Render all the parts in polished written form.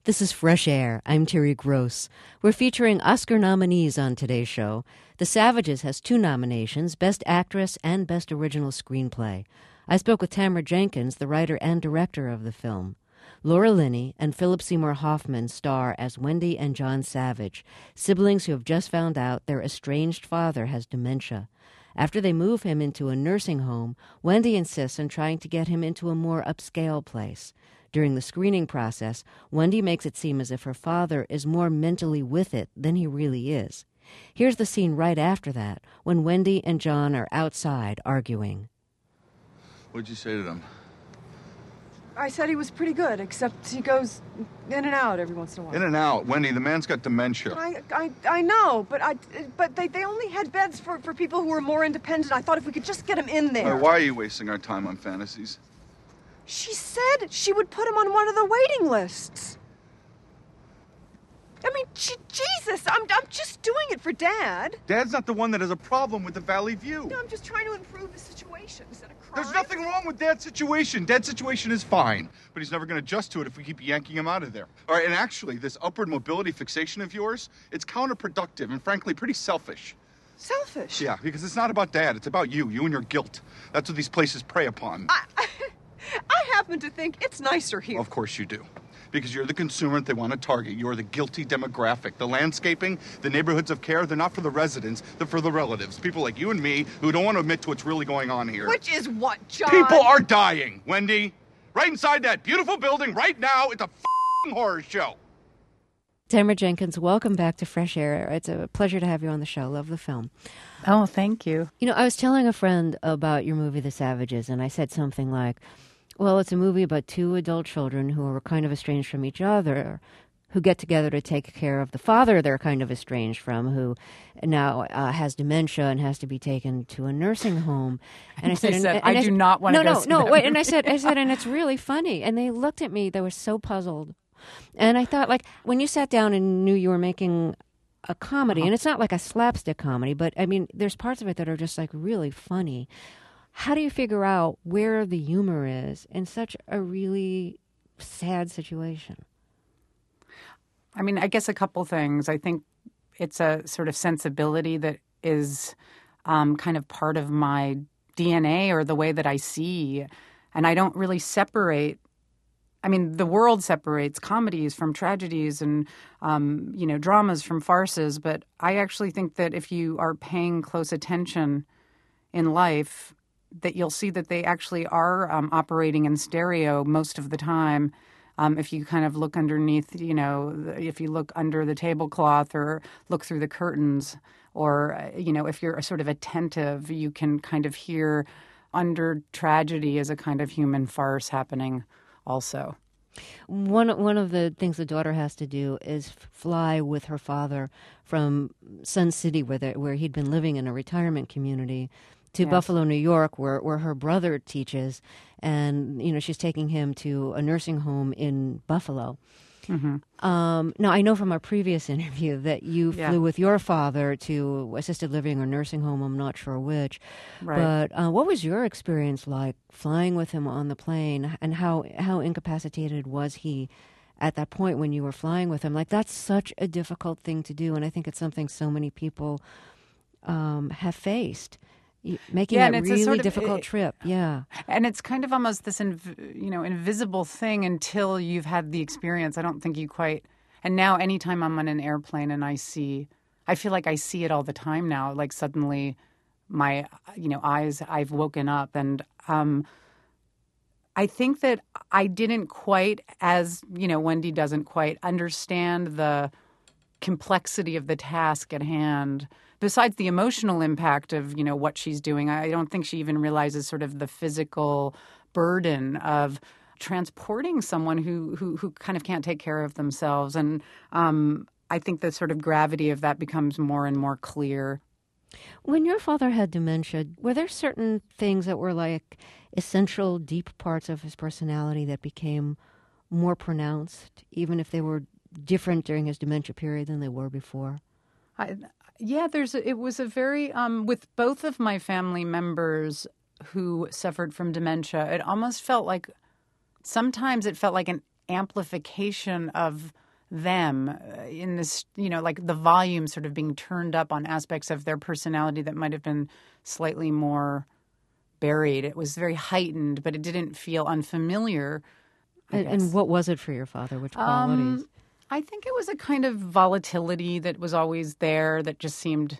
This is Fresh Air. I'm Terry Gross. We're featuring Oscar nominees on today's show. The Savages has 2 nominations, Best Actress and Best Original Screenplay. I spoke with Tamara Jenkins, the writer and director of the film. Laura Linney and Philip Seymour Hoffman star as Wendy and John Savage, siblings who have just found out their estranged father has dementia. After they move him into a nursing home, Wendy insists on trying to get him into a more upscale place. During the screening process, Wendy makes it seem as if her father is more mentally with it than he really is. Here's the scene right after that, when Wendy and John are outside arguing. What'd you say to them? I said he was pretty good, except he goes in and out every once in a while. In and out. Wendy, the man's got dementia. I know, but they only had beds for people who were more independent. I thought if we could just get him in there. Why are you wasting our time on fantasies? She said she would put him on one of the waiting lists. I mean, Jesus, I'm just doing it for Dad. Dad's not the one that has a problem with the Valley View. No, I'm just trying to improve the situation. Is that a crime? There's nothing wrong with Dad's situation. Dad's situation is fine, but he's never going to adjust to it if we keep yanking him out of there. All right, and actually, this upward mobility fixation of yours, it's counterproductive and frankly pretty selfish. Selfish? Yeah, because it's not about Dad. It's about you and your guilt. That's what these places prey upon. I happen to think it's nicer here. Of course you do. Because you're the consumer that they want to target. You're the guilty demographic. The landscaping, the neighborhoods of care, they're not for the residents, they're for the relatives. People like you and me who don't want to admit to what's really going on here. Which is what, John? People are dying, Wendy. Right inside that beautiful building right now, it's a f***ing horror show. Tamara Jenkins, welcome back to Fresh Air. It's a pleasure to have you on the show. Love the film. Oh, thank you. You know, I was telling a friend about your movie, The Savages, and I said something like, well, it's a movie about 2 adult children who are kind of estranged from each other, who get together to take care of the father they're kind of estranged from, who now has dementia and has to be taken to a nursing home. And I said, I do not want to go see that wait. And I said, and it's really funny. And they looked at me. They were so puzzled. And I thought, like, when you sat down and knew you were making a comedy, and it's not like a slapstick comedy, but, I mean, there's parts of it that are just, like, really funny. How do you figure out where the humor is in such a really sad situation? I mean, I guess a couple things. I think it's a sort of sensibility that is kind of part of my DNA or the way that I see. And I don't really separate. I mean, the world separates comedies from tragedies and, dramas from farces. But I actually think that if you are paying close attention in life, that you'll see that they actually are operating in stereo most of the time. If you kind of look underneath, if you look under the tablecloth or look through the curtains, or, if you're sort of attentive, you can kind of hear under tragedy as a kind of human farce happening also. One of the things the daughter has to do is fly with her father from Sun City, where he'd been living in a retirement community, to Buffalo, New York, where her brother teaches. And, she's taking him to a nursing home in Buffalo. Mm-hmm. Now, I know from our previous interview that you flew with your father to assisted living or nursing home, I'm not sure which. Right. But what was your experience like flying with him on the plane, and how incapacitated was he at that point when you were flying with him? Like, that's such a difficult thing to do, and I think it's something so many people have faced. Making that really difficult trip, yeah. And it's kind of almost this, invisible thing until you've had the experience. I don't think you quite. And now, anytime I'm on an airplane and I feel like I see it all the time now. Like suddenly, my eyes, I've woken up, and I think that I didn't quite, as Wendy doesn't quite understand the complexity of the task at hand. Besides the emotional impact of, what she's doing, I don't think she even realizes sort of the physical burden of transporting someone who kind of can't take care of themselves. And I think the sort of gravity of that becomes more and more clear. When your father had dementia, were there certain things that were like essential, deep parts of his personality that became more pronounced, even if they were different during his dementia period than they were before? It was a very, with both of my family members who suffered from dementia, it almost felt like, sometimes it felt like an amplification of them in this, like the volume sort of being turned up on aspects of their personality that might have been slightly more buried. It was very heightened, but it didn't feel unfamiliar. And what was it for your father? Which qualities? I think it was a kind of volatility that was always there that just seemed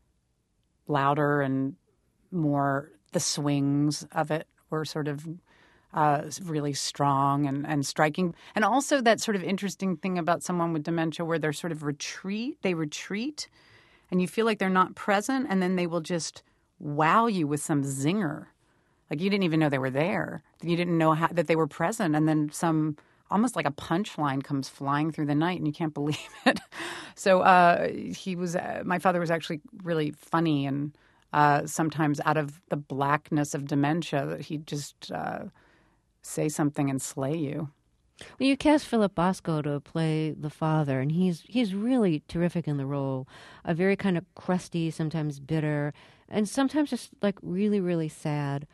louder and more, the swings of it were sort of really strong and striking. And also that sort of interesting thing about someone with dementia where they're sort of they retreat and you feel like they're not present and then they will just wow you with some zinger. Like you didn't even know they were there. You didn't know that they were present. And then some, almost like a punchline comes flying through the night and you can't believe it. So my father was actually really funny and sometimes out of the blackness of dementia that he'd just say something and slay you. Well, you cast Philip Bosco to play the father, and he's really terrific in the role. A very kind of crusty, sometimes bitter, and sometimes just like really, really sad.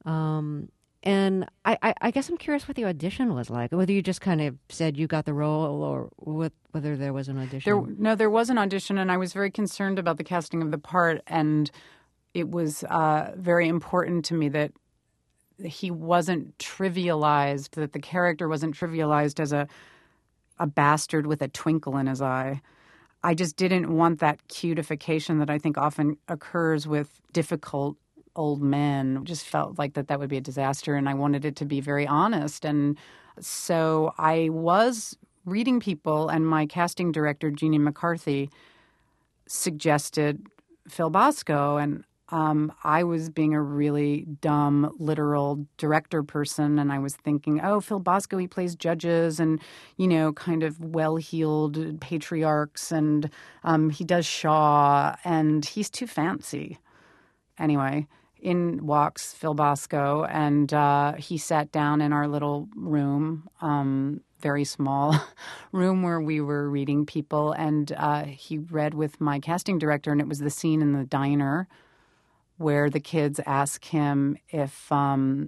And I guess I'm curious what the audition was like, whether you just kind of said you got the role or whether there was an audition. There was an audition, and I was very concerned about the casting of the part, and it was very important to me that he wasn't trivialized, that the character wasn't trivialized as a bastard with a twinkle in his eye. I just didn't want that cutification that I think often occurs with difficult old men. Just felt like that would be a disaster, and I wanted it to be very honest. And so I was reading people, and my casting director, Jeannie McCarthy, suggested Phil Bosco, and I was being a really dumb, literal director person, and I was thinking, oh, Phil Bosco, he plays judges and, kind of well-heeled patriarchs, and he does Shaw, and he's too fancy. Anyway, in walks Phil Bosco, and he sat down in our little room, very small room where we were reading people, and he read with my casting director, and it was the scene in the diner where the kids ask him if, Dad,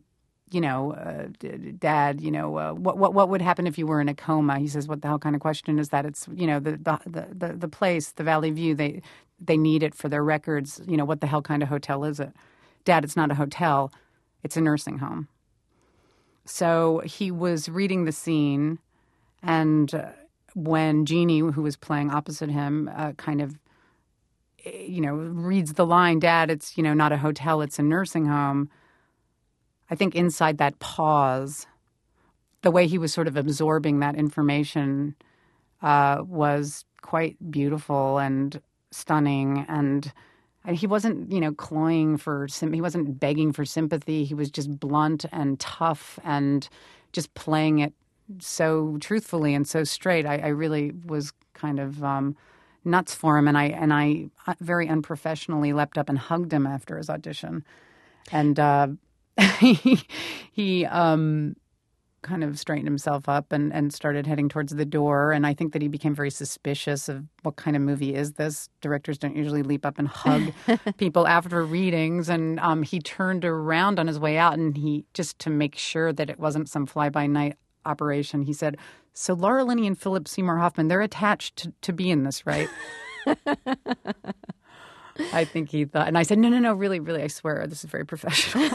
what would happen if you were in a coma? He says, what the hell kind of question is that? It's, the place, the Valley View, they need it for their records. What the hell kind of hotel is it? Dad, it's not a hotel. It's a nursing home. So he was reading the scene, and when Jeannie, who was playing opposite him, kind of reads the line, Dad, it's, not a hotel, it's a nursing home. I think inside that pause, the way he was sort of absorbing that information was quite beautiful and stunning. And he wasn't, cloying he wasn't begging for sympathy. He was just blunt and tough and just playing it so truthfully and so straight. I really was kind of nuts for him, and I very unprofessionally leapt up and hugged him after his audition, and he kind of straightened himself up and started heading towards the door, and I think that he became very suspicious of what kind of movie is this. Directors don't usually leap up and hug people after readings, and he turned around on his way out, and he, just to make sure that it wasn't some fly-by-night operation, he said, so Laura Linney and Philip Seymour Hoffman, they're attached to be in this, right? I think he thought, and I said, no, really, I swear, this is very professional.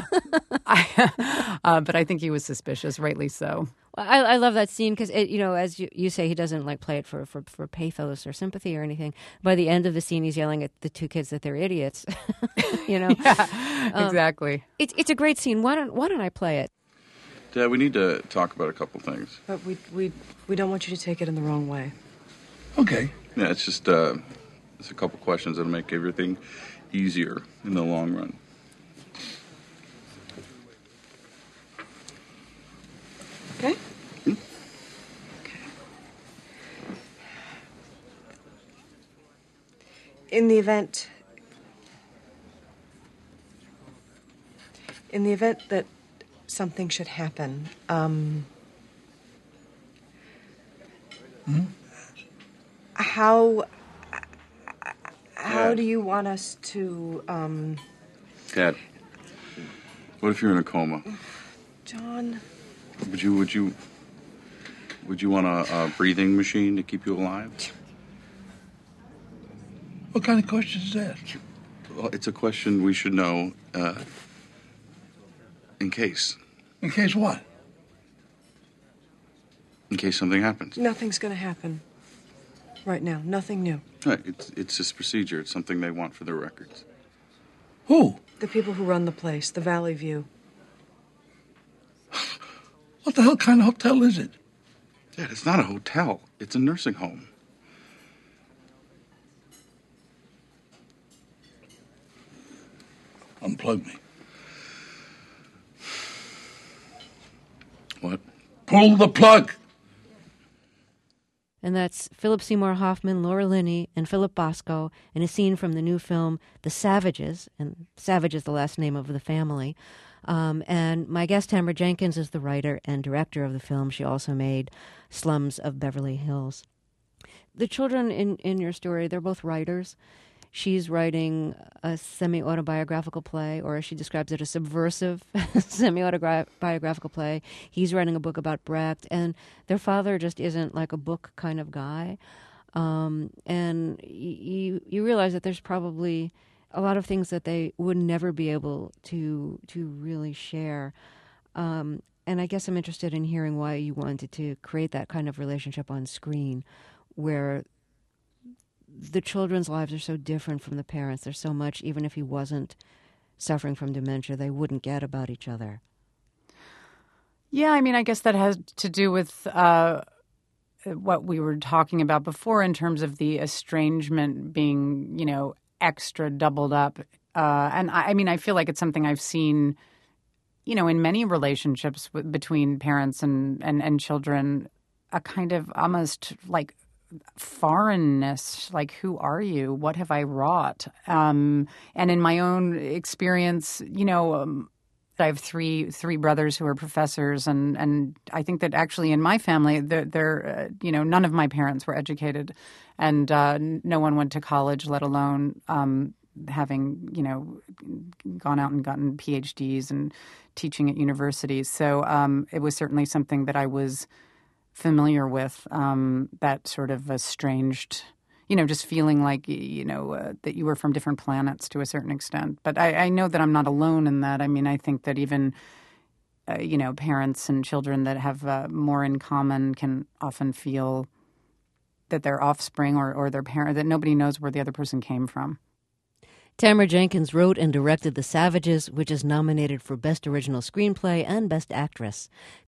But I think he was suspicious, rightly so. Well, I love that scene because, as you say, he doesn't like play it for pathos or sympathy or anything. By the end of the scene, he's yelling at the two kids that they're idiots. Yeah, exactly. It's a great scene. Why don't I play it? Dad, we need to talk about a couple things. But we don't want you to take it in the wrong way. Okay. Yeah, it's just it's a couple questions that'll make everything easier in the long run. Okay? Hmm? Okay. In the event that something should happen, how do you want us to, Dad, what if you're in a coma? John? Would you Would you want a breathing machine to keep you alive? What kind of question is that? Well, it's a question we should know in case. In case what? In case something happens. Nothing's going to happen right now. Nothing new. Right. It's this procedure. It's something they want for their records. Who? The people who run the place, the Valley View. What the hell kind of hotel is it? Dad, it's not a hotel. It's a nursing home. Unplug me. What? Pull the plug! And that's Philip Seymour Hoffman, Laura Linney, and Philip Bosco in a scene from the new film The Savages, and Savage is the last name of the family. And my guest, Tamara Jenkins, is the writer and director of the film. She also made Slums of Beverly Hills. The children in your story, they're both writers. She's writing a semi-autobiographical play, or as she describes it, a subversive semi-autobiographical play. He's writing a book about Brecht, and their father just isn't like a book kind of guy. And you realize that there's probably a lot of things that they would never be able to really share. And I guess I'm interested in hearing why you wanted to create that kind of relationship on screen, where the children's lives are so different from the parents. There's so much, even if he wasn't suffering from dementia, they wouldn't get about each other. Yeah, I mean, I guess that has to do with what we were talking about before in terms of the estrangement being, extra doubled up. And I mean, I feel like it's something I've seen, in many relationships between parents and children, a kind of almost like foreignness, like, who are you? What have I wrought? And in my own experience, I have three brothers who are professors, and I think that actually in my family, they're none of my parents were educated, and no one went to college, let alone having gone out and gotten PhDs and teaching at universities. So it was certainly something that I was familiar with, that sort of estranged, just feeling like, that you were from different planets to a certain extent. But I know that I'm not alone in that. I mean, I think that even, parents and children that have more in common can often feel that their offspring or their parent, that nobody knows where the other person came from. Tamara Jenkins wrote and directed The Savages, which is nominated for Best Original Screenplay and Best Actress.